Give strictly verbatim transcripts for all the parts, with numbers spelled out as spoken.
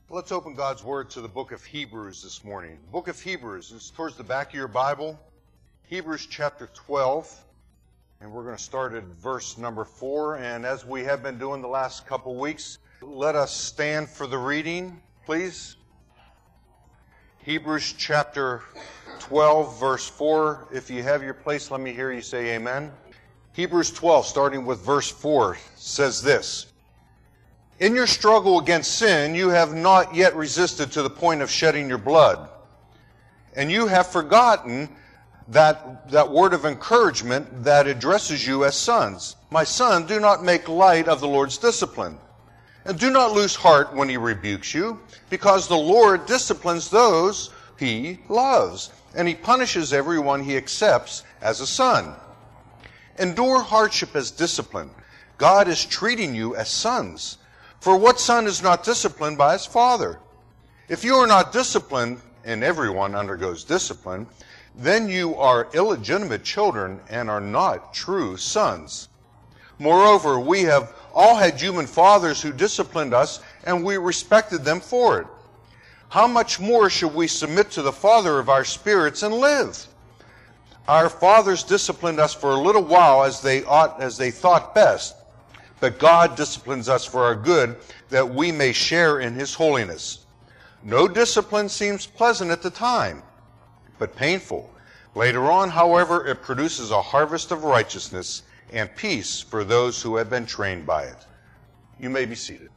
Let's open God's Word to the book of Hebrews this morning. The book of Hebrews is towards the back of your Bible, Hebrews chapter twelve, and we're going to start at verse number four. And as we have been doing the last couple weeks, let us stand for the reading, please. Hebrews chapter twelve, verse four. If you have your place, let me hear you say amen. Hebrews twelve, starting with verse four, says this: In your struggle against sin, you have not yet resisted to the point of shedding your blood. And you have forgotten that, that word of encouragement that addresses you as sons. My son, do not make light of the Lord's discipline. And do not lose heart when he rebukes you, because the Lord disciplines those he loves, and he punishes everyone he accepts as a son. Endure hardship as discipline. God is treating you as sons. For what son is not disciplined by his father? If you are not disciplined, and everyone undergoes discipline, then you are illegitimate children and are not true sons. Moreover, we have all had human fathers who disciplined us, and we respected them for it. How much more should we submit to the Father of our spirits and live? Our fathers disciplined us for a little while as they ought, as they thought best. But God disciplines us for our good, that we may share in his holiness. No discipline seems pleasant at the time, but painful. Later on, however, it produces a harvest of righteousness and peace for those who have been trained by it. You may be seated.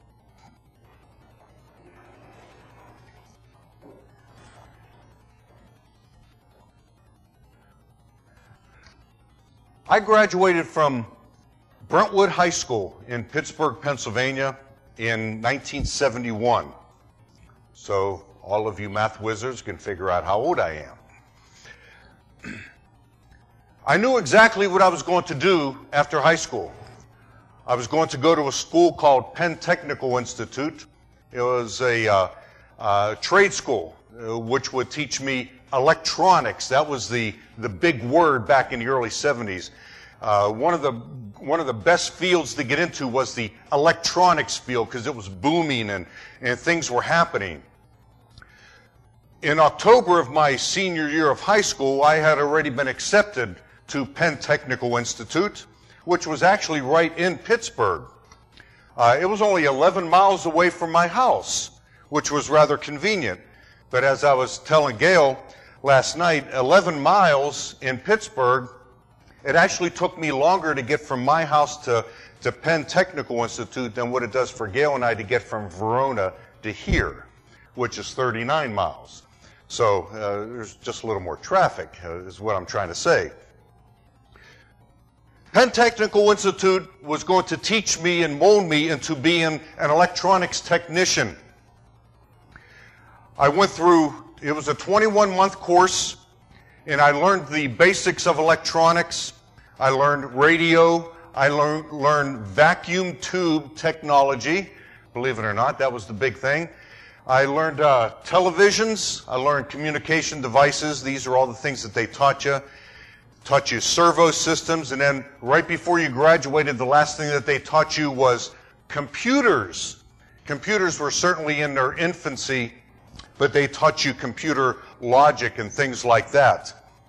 I graduated from Brentwood High School in Pittsburgh, Pennsylvania in nineteen seventy-one. So all of you math wizards can figure out how old I am. I knew exactly what I was going to do after high school. I was going to go to a school called Penn Technical Institute. It was a uh, uh, trade school uh, which would teach me electronics. That was the, the big word back in the early seventies. Uh, one of the one of the best fields to get into was the electronics field because it was booming and, and things were happening. In October of my senior year of high school, I had already been accepted to Penn Technical Institute, which was actually right in Pittsburgh. Uh, it was only eleven miles away from my house, which was rather convenient. But as I was telling Gail last night, eleven miles in Pittsburgh, it actually took me longer to get from my house to, to Penn Technical Institute than what it does for Gail and I to get from Verona to here, which is thirty-nine miles. So uh, there's just a little more traffic, uh, is what I'm trying to say. Penn Technical Institute was going to teach me and mold me into being an electronics technician. I went through, it was a twenty-one month course, and I learned the basics of electronics. I learned radio. I learned, learned vacuum tube technology. Believe it or not, that was the big thing. I learned uh, televisions. I learned communication devices. These are all the things that they taught you. Taught you servo systems. And then right before you graduated, the last thing that they taught you was computers. Computers were certainly in their infancy, but they taught you computer logic and things like that.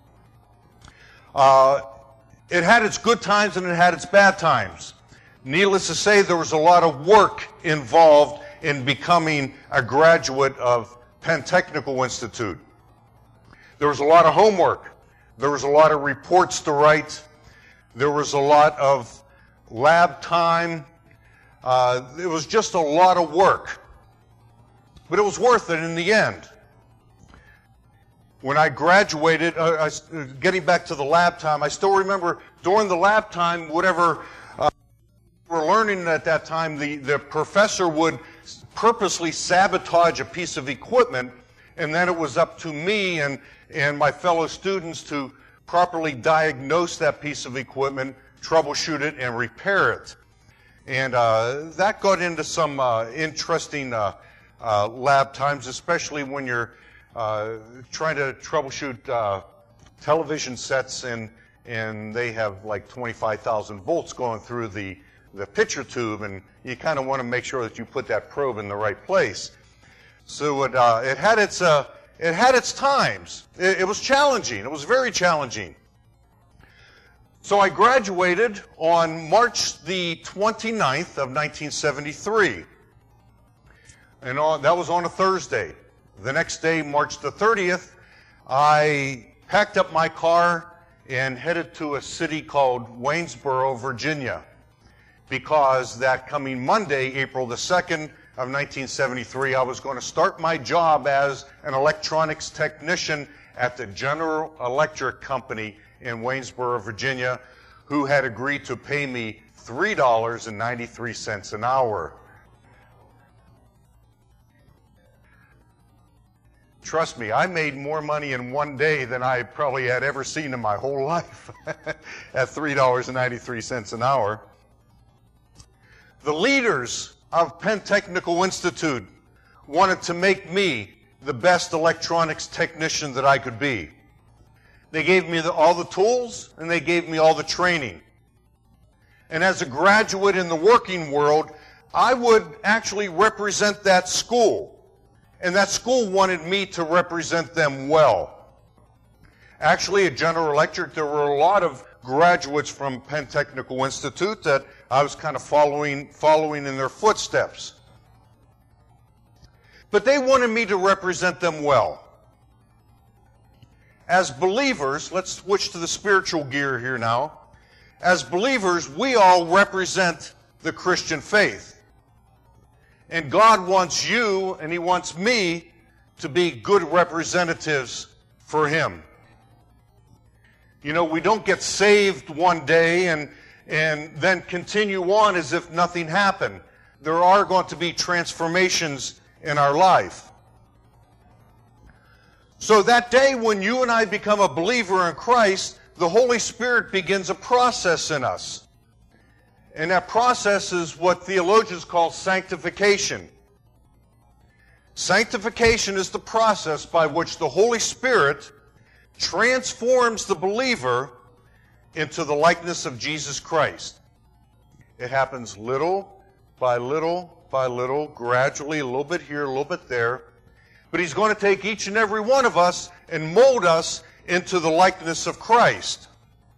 Uh, it had its good times and it had its bad times. Needless to say, there was a lot of work involved in becoming a graduate of Penn Technical Institute. There was a lot of homework. There was a lot of reports to write. There was a lot of lab time. Uh, it was just a lot of work. But it was worth it in the end. When I graduated, uh, I, getting back to the lab time, I still remember during the lab time, whatever uh, we were learning at that time, the, the professor would purposely sabotage a piece of equipment, and then it was up to me and, and my fellow students to properly diagnose that piece of equipment, troubleshoot it, and repair it. And uh, that got into some uh, interesting uh, uh, lab times, especially when you're uh, trying to troubleshoot uh, television sets and and they have like twenty-five thousand volts going through the, the picture tube, and you kind of want to make sure that you put that probe in the right place. So it, uh, it had its uh, it had its times. It, it was challenging. It was very challenging. So I graduated on March the twenty-ninth of nineteen seventy-three. And on, that was on a Thursday. The next day, March the thirtieth, I packed up my car and headed to a city called Waynesboro, Virginia, because that coming Monday, April the second of nineteen seventy-three, I was going to start my job as an electronics technician at the General Electric Company in Waynesboro, Virginia, who had agreed to pay me three dollars and ninety-three cents an hour. Trust me, I made more money in one day than I probably had ever seen in my whole life at three dollars and ninety-three cents an hour. The leaders of Penn Technical Institute wanted to make me the best electronics technician that I could be. They gave me the, all the tools, and they gave me all the training. And as a graduate in the working world, I would actually represent that school. And that school wanted me to represent them well. Actually, at General Electric, there were a lot of graduates from Penn Technical Institute that I was kind of following, following in their footsteps. But they wanted me to represent them well. As believers, let's switch to the spiritual gear here now. As believers, we all represent the Christian faith. And God wants you and He wants me to be good representatives for Him. You know, we don't get saved one day and, and then continue on as if nothing happened. There are going to be transformations in our life. So that day when you and I become a believer in Christ, the Holy Spirit begins a process in us. And that process is what theologians call sanctification. Sanctification is the process by which the Holy Spirit transforms the believer into the likeness of Jesus Christ. It happens little by little by little, gradually, a little bit here, a little bit there. But He's going to take each and every one of us and mold us into the likeness of Christ.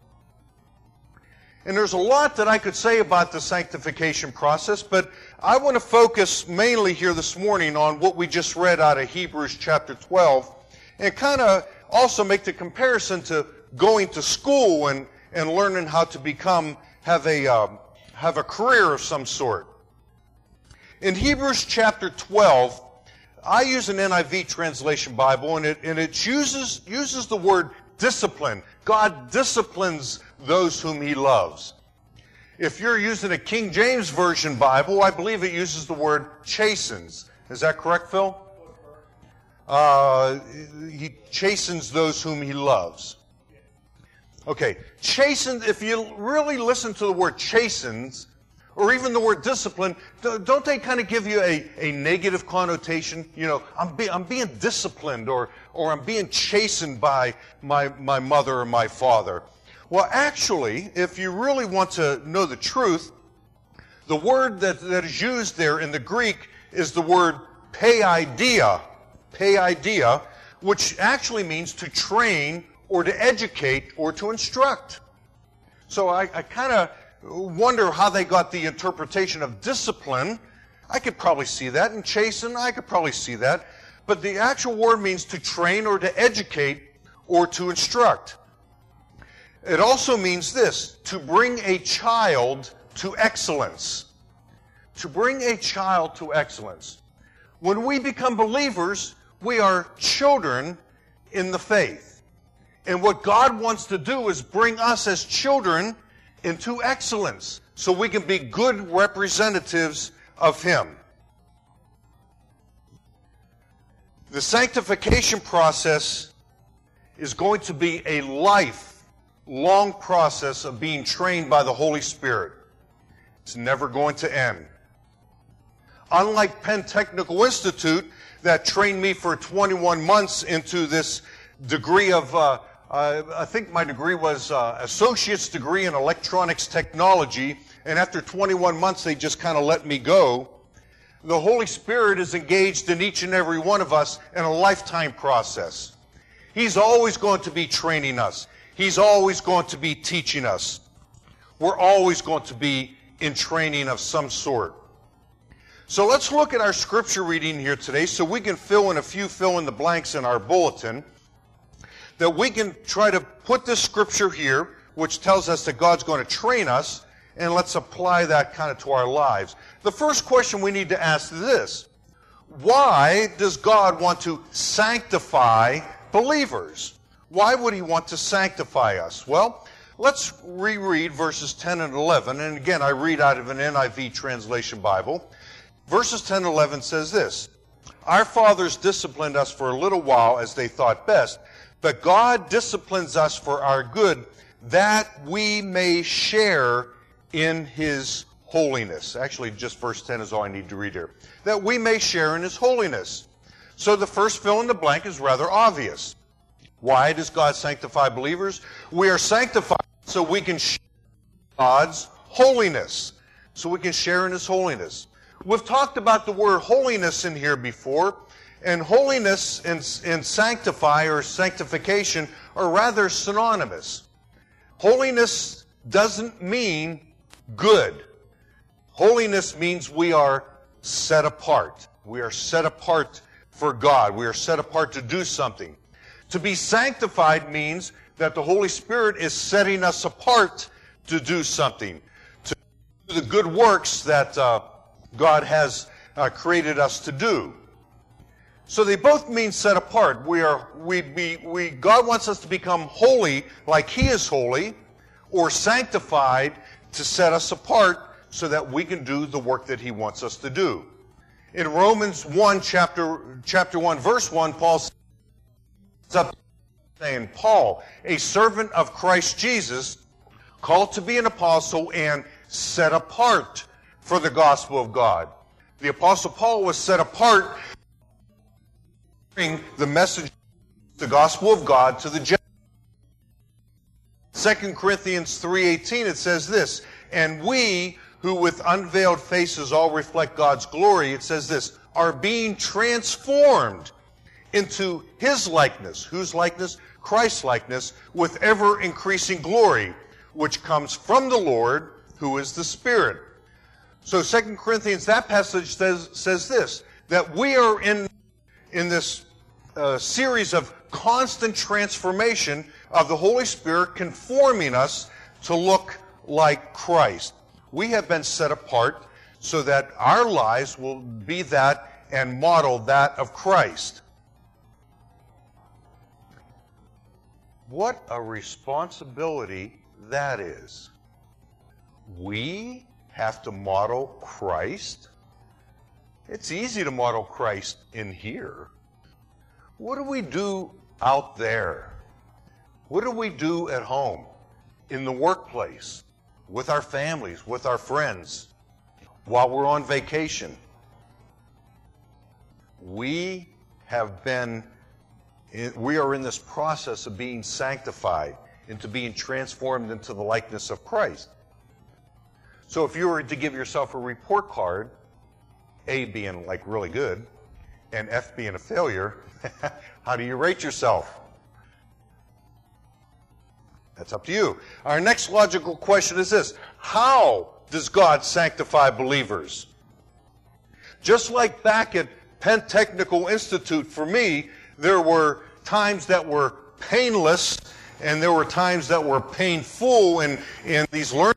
And there's a lot that I could say about the sanctification process, but I want to focus mainly here this morning on what we just read out of Hebrews chapter twelve, and kind of also make the comparison to going to school and, and learning how to become, have a, um, have a career of some sort. In Hebrews chapter twelve, I use an N I V translation Bible, and it, and it uses, uses the word discipline. God disciplines those whom He loves. If you're using a King James Version Bible, I believe it uses the word chastens. Is that correct, Phil? Uh, he chastens those whom He loves. Okay, chasten, if you really listen to the word chastens, or even the word discipline, don't they kind of give you a, a negative connotation? You know, I'm, be, I'm being disciplined, or, or I'm being chastened by my, my mother or my father. Well, actually, if you really want to know the truth, the word that, that is used there in the Greek is the word paideia, paideia, which actually means to train or to educate or to instruct. So I, I kind of wonder how they got the interpretation of discipline. I could probably see that. And chasten, I could probably see that. But the actual word means to train or to educate or to instruct. It also means this, to bring a child to excellence. To bring a child to excellence. When we become believers, we are children in the faith. And what God wants to do is bring us as children into excellence, so we can be good representatives of Him. The sanctification process is going to be a lifelong process of being trained by the Holy Spirit. It's never going to end. Unlike Penn Technical Institute, that trained me for twenty-one months into this degree of, uh, uh, I think my degree was uh, associate's degree in electronics technology, and after twenty-one months they just kind of let me go. the Holy Spirit is engaged in each and every one of us in a lifetime process. He's always going to be training us. He's always going to be teaching us. We're always going to be in training of some sort. So let's look at our scripture reading here today so we can fill in a few fill in the blanks in our bulletin, that we can try to put this scripture here, which tells us that God's going to train us, and let's apply that kind of to our lives. The first question we need to ask is this: why does God want to sanctify believers? Why would he want to sanctify us? Well, let's reread verses ten and eleven. And again, I read out of an N I V translation Bible. Verses ten and eleven says this: Our fathers disciplined us for a little while as they thought best, but God disciplines us for our good, that we may share in his holiness. Actually, just verse ten is all I need to read here. That we may share in his holiness. So the first fill in the blank is rather obvious. Why does God sanctify believers? We are sanctified so we can share God's holiness. So we can share in his holiness. We've talked about the word holiness in here before, and holiness and, and sanctify or sanctification are rather synonymous. Holiness doesn't mean good. Holiness means we are set apart. We are set apart for God. We are set apart to do something. To be sanctified means that the Holy Spirit is setting us apart to do something, to do the good works that uh, God has uh, created us to do. So they both mean set apart. We are, we be, we, God wants us to become holy like he is holy, or sanctified to set us apart so that we can do the work that he wants us to do. In Romans one, chapter, chapter one, verse one, Paul says, saying, Paul, a servant of Christ Jesus, called to be an apostle and set apart for the gospel of God. The apostle Paul was set apart to bring the message, the gospel of God, to the Gentiles. Second Corinthians three eighteen, it says this: and we who with unveiled faces all reflect God's glory, it says this, are being transformed into his likeness. Whose likeness? Christ's likeness, with ever increasing glory, which comes from the Lord, who is the Spirit. So Second Corinthians, that passage says, says this, that we are in, in this uh, series of constant transformation of the Holy Spirit, conforming us to look like Christ. We have been set apart so that our lives will be that and model that of Christ. What a responsibility that is. We have to model Christ. It's easy to model Christ in here. What do we do out there? What do we do at home, in the workplace, with our families, with our friends, while we're on vacation? We have been, we are in this process of being sanctified into being transformed into the likeness of Christ. So if you were to give yourself a report card, A being like really good, and F being a failure, how do you rate yourself? That's up to you. Our next logical question is this: how does God sanctify believers? Just like back at Penn Technical Institute, for me, there were times that were painless and there were times that were painful in, in these learning.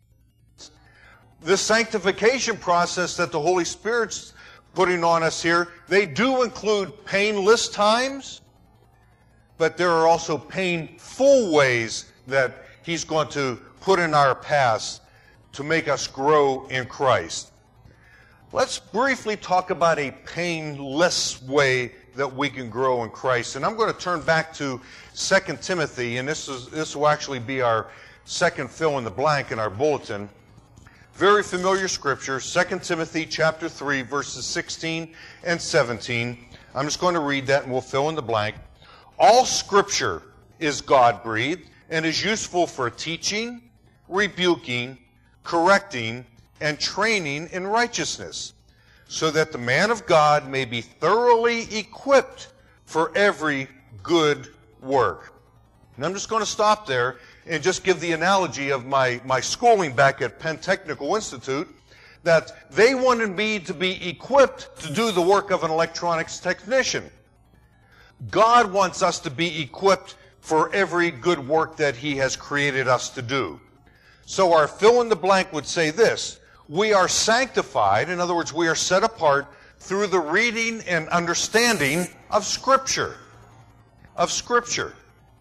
This sanctification process that the Holy Spirit's putting on us here, they do include painless times, but there are also painful ways that he's going to put in our paths to make us grow in Christ. Let's briefly talk about a painless way that we can grow in Christ. And I'm going to turn back to Second Timothy, and this is this will actually be our second fill in the blank in our bulletin. Very familiar scripture, Second Timothy chapter three, verses sixteen and seventeen. I'm just going to read that and we'll fill in the blank. All scripture is God-breathed and is useful for teaching, rebuking, correcting, and training in righteousness, so that the man of God may be thoroughly equipped for every good work. And I'm just going to stop there and just give the analogy of my, my schooling back at Penn Technical Institute, that they wanted me to be equipped to do the work of an electronics technician. God wants us to be equipped for every good work that He has created us to do. So our fill in the blank would say this: we are sanctified, in other words, we are set apart through the reading and understanding of Scripture. Of Scripture.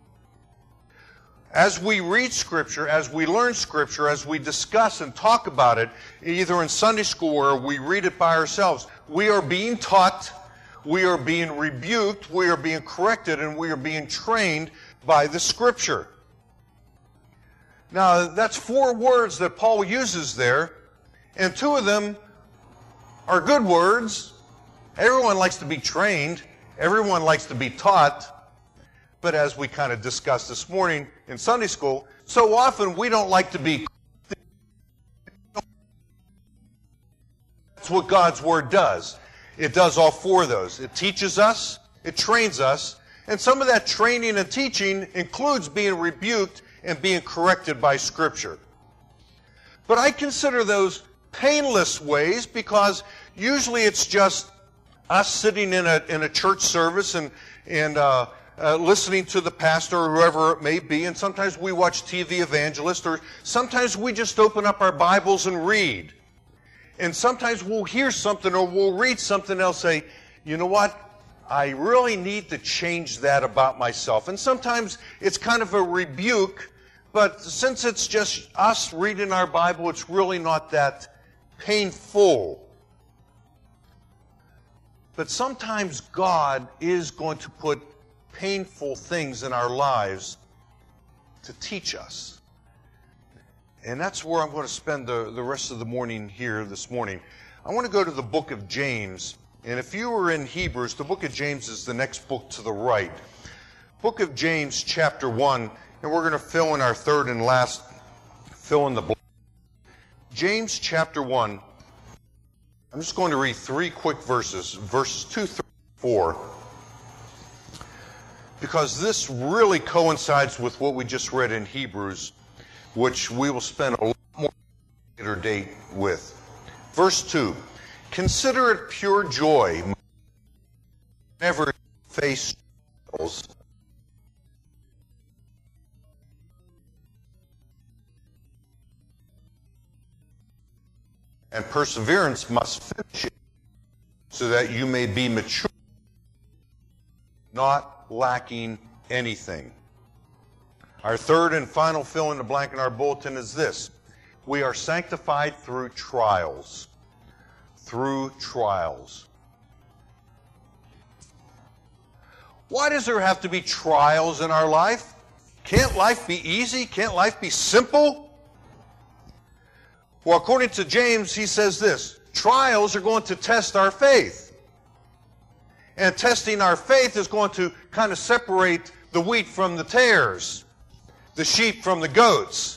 As we read Scripture, as we learn Scripture, as we discuss and talk about it, either in Sunday school or we read it by ourselves, we are being taught, we are being rebuked, we are being corrected, and we are being trained by the Scripture. Now, that's four words that Paul uses there, and two of them are good words. Everyone likes to be trained. Everyone likes to be taught. But as we kind of discussed this morning in Sunday school, so often we don't like to be. That's what God's Word does. It does all four of those. It teaches us, it trains us, and some of that training and teaching includes being rebuked and being corrected by Scripture. But I consider those painless ways because usually it's just us sitting in a in a church service and and uh, uh, listening to the pastor or whoever it may be, and sometimes we watch T V evangelist, or sometimes we just open up our Bibles and read. And sometimes we'll hear something or we'll read something else, say, you know what, I really need to change that about myself. And sometimes it's kind of a rebuke, but since it's just us reading our Bible, it's really not that painful. But sometimes God is going to put painful things in our lives to teach us. And that's where I'm going to spend the, the rest of the morning here this morning. I want to go to the book of James. And if you were in Hebrews, the book of James is the next book to the right. Book of James, chapter one, and we're going to fill in our third and last, fill in the blank. James, chapter one. I'm just going to read three quick verses, verses two through four, because this really coincides with what we just read in Hebrews, which we will spend a lot more later date with. Verse two, consider it pure joy whenever you face trials, and perseverance must finish it, so that you may be mature, not lacking anything. Our third and final fill in the blank in our bulletin is this: we are sanctified through trials. Through trials. Why does there have to be trials in our life? Can't life be easy? Can't life be simple? Well, according to James, he says this: trials are going to test our faith. And testing our faith is going to kind of separate the wheat from the tares, the sheep from the goats.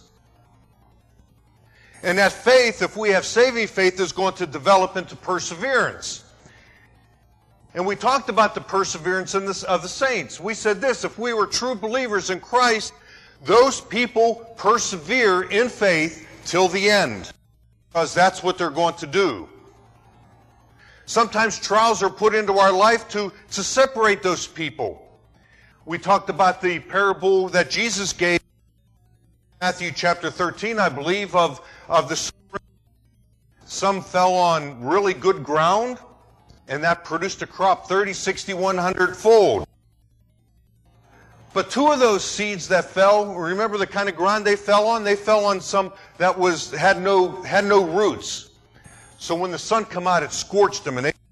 And that faith, if we have saving faith, is going to develop into perseverance. And we talked about the perseverance in this, of the saints. We said this: if we were true believers in Christ, those people persevere in faith till the end, because that's what they're going to do. Sometimes trials are put into our life to, to separate those people. We talked about the parable that Jesus gave in Matthew chapter thirteen, I believe, of, of the spring. Some fell on really good ground, and that produced a crop thirty, sixty, one hundred fold. But two of those seeds that fell, remember the kind of ground they fell on? They fell on some that was had no had no roots. So when the sun came out, it scorched them. And they,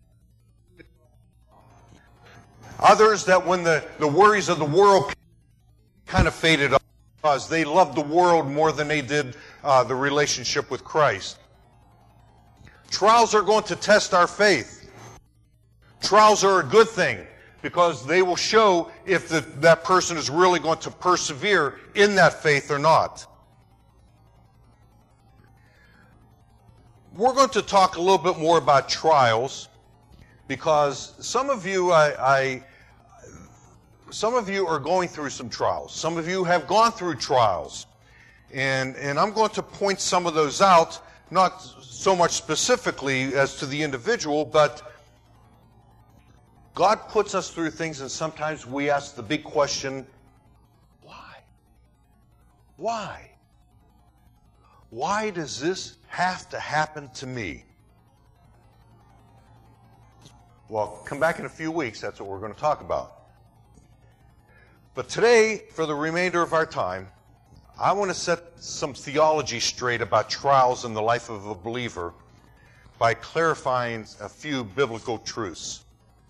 others that when the, the worries of the world kind of faded off, because they loved the world more than they did uh, the relationship with Christ. Trials are going to test our faith. Trials are a good thing, because they will show if the, that person is really going to persevere in that faith or not. we're going to talk a little bit more about trials, because some of you, I, I, some of you are going through some trials. Some of you have gone through trials, and and I'm going to point some of those out, not so much specifically as to the individual, but God puts us through things, and sometimes we ask the big question, why? Why? Why does this have to happen to me? Well, come back in a few weeks. That's what we're going to talk about. But today, for the remainder of our time, I want to set some theology straight about trials in the life of a believer by clarifying a few biblical truths.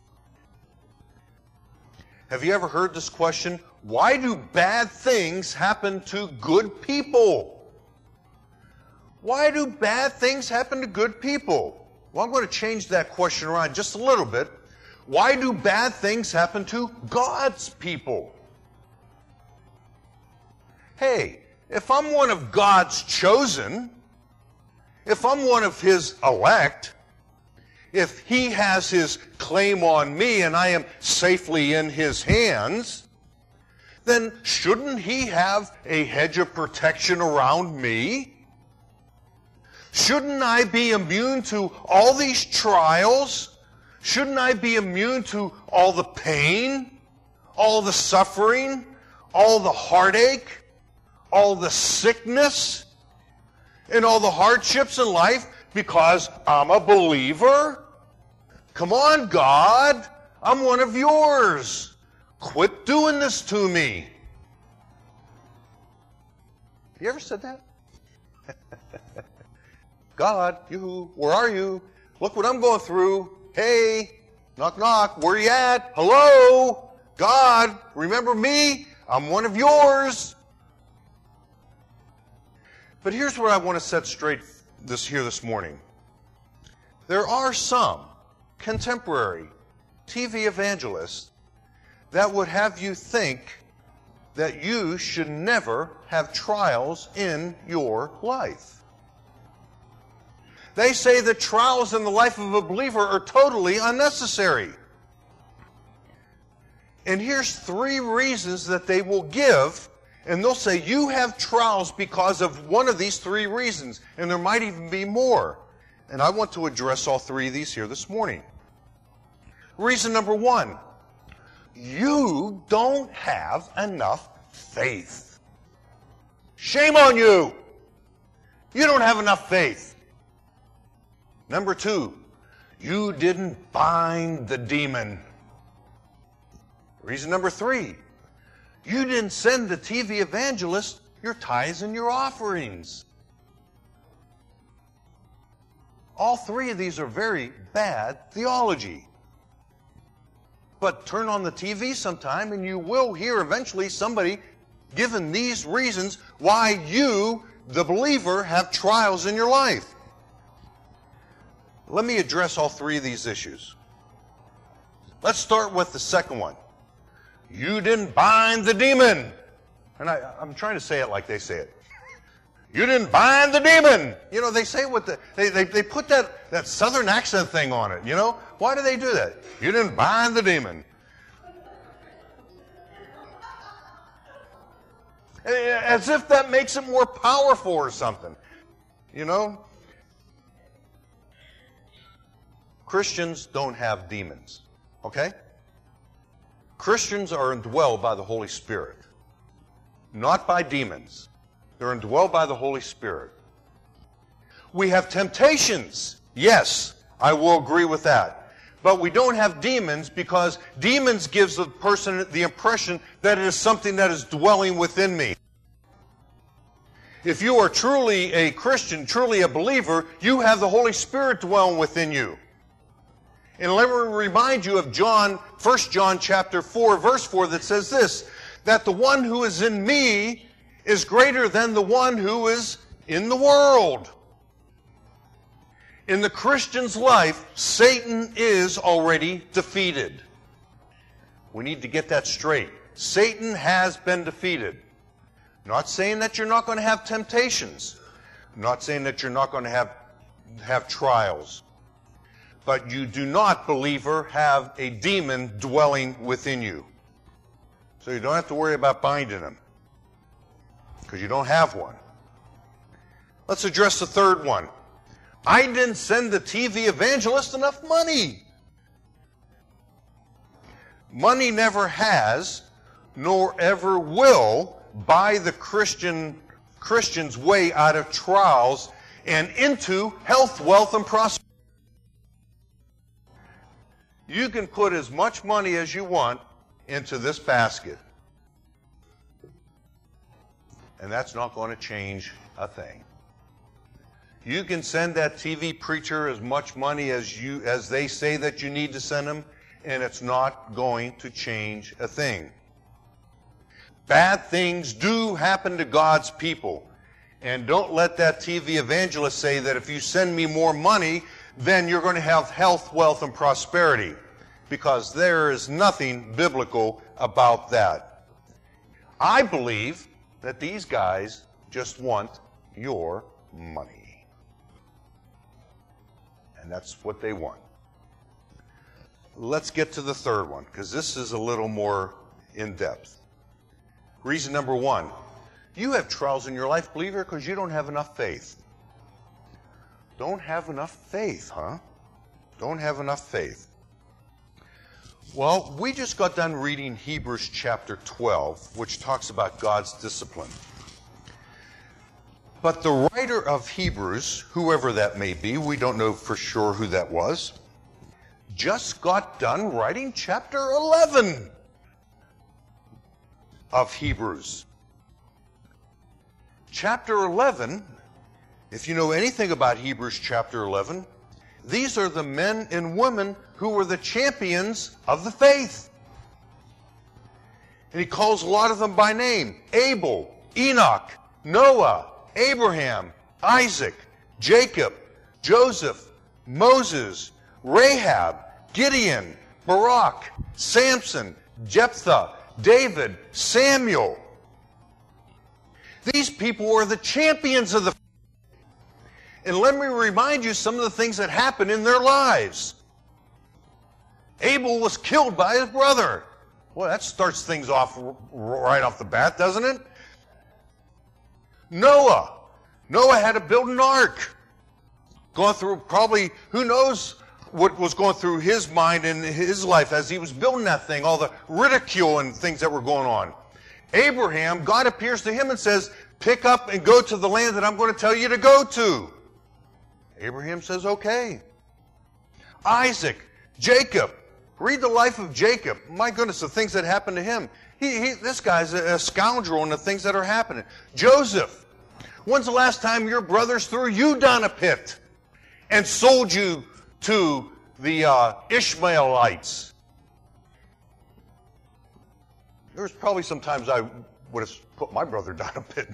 Have you ever heard this question? Why do bad things happen to good people? Why do bad things happen to good people? Well, I'm going to change that question around just a little bit. Why do bad things happen to God's people? Hey, if I'm one of God's chosen, if I'm one of His elect, if He has His claim on me and I am safely in His hands, then shouldn't He have a hedge of protection around me? Shouldn't I be immune to all these trials? Shouldn't I be immune to all the pain, all the suffering, all the heartache, all the sickness, and all the hardships in life because I'm a believer? Come on, God. I'm one of yours. Quit doing this to me. You ever said that? God, you, where are you? Look what I'm going through. Hey, knock, knock, where you at? Hello? God, remember me? I'm one of yours. But here's what I want to set straight this here this morning. There are some contemporary T V evangelists that would have you think that you should never have trials in your life. They say that trials in the life of a believer are totally unnecessary. And here's three reasons that they will give, and they'll say you have trials because of one of these three reasons, and there might even be more. And I want to address all three of these here this morning. Reason number one, you don't have enough faith. Shame on you! You don't have enough faith. Number two, you didn't bind the demon. Reason number three, you didn't send the T V evangelist your tithes and your offerings. All three of these are very bad theology. But turn on the T V sometime and you will hear eventually somebody giving these reasons why you, the believer, have trials in your life. Let me address all three of these issues. Let's start with the second one. You didn't bind the demon. And I, I'm trying to say it like they say it. You didn't bind the demon. You know, they say what the, they, they, they put that, that southern accent thing on it, you know? Why do they do that? You didn't bind the demon. As if that makes it more powerful or something, you know? Christians don't have demons, okay? Christians are indwelled by the Holy Spirit, not by demons. They're indwelled by the Holy Spirit. We have temptations. Yes, I will agree with that. But we don't have demons because demons gives the person the impression that it is something that is dwelling within me. If you are truly a Christian, truly a believer, you have the Holy Spirit dwelling within you. And let me remind you of John, First John chapter four, verse four, that says this, that the one who is in me is greater than the one who is in the world. In the Christian's life, Satan is already defeated. We need to get that straight. Satan has been defeated. Not saying that you're not going to have temptations. Not saying that you're not going to have have trials. But you do not, believer, have a demon dwelling within you. So you don't have to worry about binding them, because you don't have one. Let's address the third one. I didn't send the T V evangelist enough money. Money never has, nor ever will, buy the Christian Christian's way out of trials and into health, wealth, and prosperity. You can put as much money as you want into this basket, and that's not going to change a thing. You can send that T V preacher as much money as you as they say that you need to send them, and it's not going to change a thing. Bad things do happen to God's people. And don't let that T V evangelist say that if you send me more money, then you're going to have health, wealth, and prosperity. Because there is nothing biblical about that. I believe that these guys just want your money. And that's what they want. Let's get to the third one, because this is a little more in-depth. Reason number one, you have trials in your life, believer, because you don't have enough faith. Don't have enough faith, huh? Don't have enough faith. Well, we just got done reading Hebrews chapter twelve, which talks about God's discipline. But the writer of Hebrews, whoever that may be, we don't know for sure who that was, just got done writing chapter eleven of Hebrews. Chapter eleven, if you know anything about Hebrews chapter eleven, these are the men and women who were the champions of the faith. And he calls a lot of them by name: Abel, Enoch, Noah, Abraham, Isaac, Jacob, Joseph, Moses, Rahab, Gideon, Barak, Samson, Jephthah, David, Samuel. These people were the champions of the faith. And let me remind you some of the things that happened in their lives. Abel was killed by his brother. Well, that starts things off right off the bat, doesn't it? Noah. Noah had to build an ark. Going through probably, who knows what was going through his mind in his life as he was building that thing, all the ridicule and things that were going on. Abraham, God appears to him and says, pick up and go to the land that I'm going to tell you to go to. Abraham says, okay. Isaac, Jacob. Read the life of Jacob. My goodness, the things that happened to him. He, he, this guy's a, a scoundrel in the things that are happening. Joseph. When's the last time your brothers threw you down a pit and sold you to the uh, Ishmaelites? There was probably some times I would have put my brother down a pit.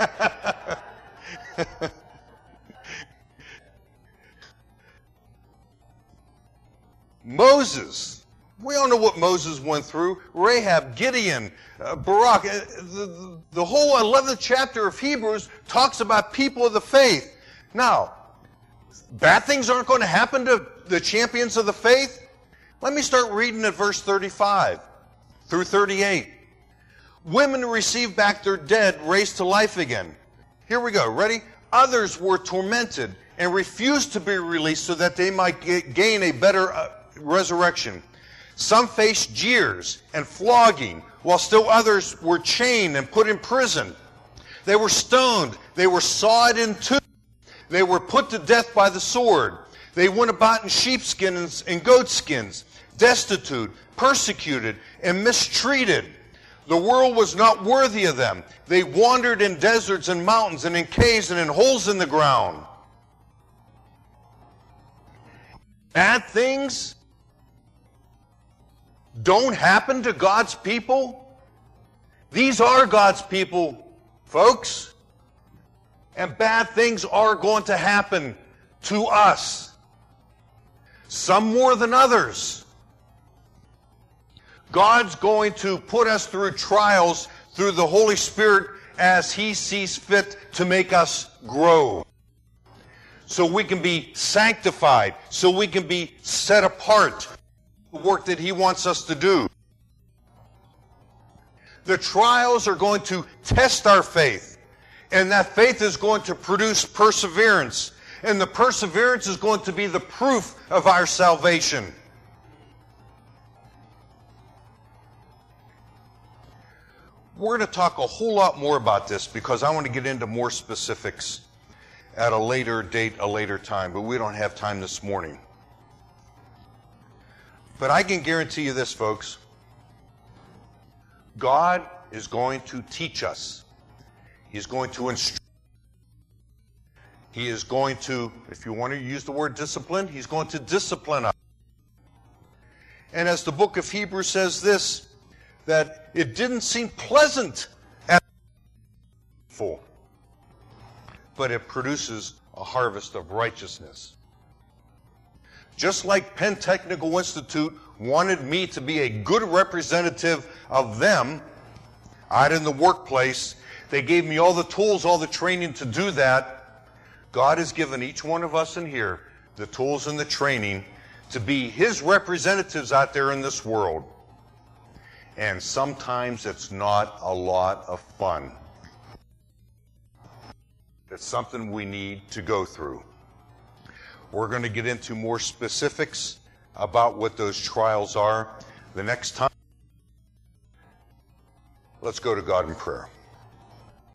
Moses. We all know what Moses went through. Rahab, Gideon, uh, Barak. Uh, the, the whole eleventh chapter of Hebrews talks about people of the faith. Now, bad things aren't going to happen to the champions of the faith. Let me start reading at verse thirty-five through thirty-eight. Women received back their dead, raised to life again. Here we go. Ready? Others were tormented and refused to be released so that they might get, gain a better uh, resurrection. Some faced jeers and flogging, while still others were chained and put in prison. They were stoned. They were sawed in two. They were put to death by the sword. They went about in sheepskins and goatskins, destitute, persecuted, and mistreated. The world was not worthy of them. They wandered in deserts and mountains and in caves and in holes in the ground. Bad things don't happen to God's people. These are God's people, folks. And bad things are going to happen to us. Some more than others. God's going to put us through trials through the Holy Spirit as He sees fit to make us grow. so we can be sanctified, so we can be set apart, the work that he wants us to do. The trials are going to test our faith, and that faith is going to produce perseverance, and the perseverance is going to be the proof of our salvation. We're going to talk a whole lot more about this because I want to get into more specifics at a later date, a later time, but we don't have time this morning. But I can guarantee you this, folks. God is going to teach us. He's going to instruct. He is going to, if you want to use the word discipline, he's going to discipline us. And as the book of Hebrews says this, that it didn't seem pleasant at full, but it produces a harvest of righteousness. Just like Penn Technical Institute wanted me to be a good representative of them out in the workplace, they gave me all the tools, all the training to do that. God has given each one of us in here the tools and the training to be his representatives out there in this world. And sometimes it's not a lot of fun. It's something we need to go through. We're going to get into more specifics about what those trials are the next time. Let's go to God in prayer.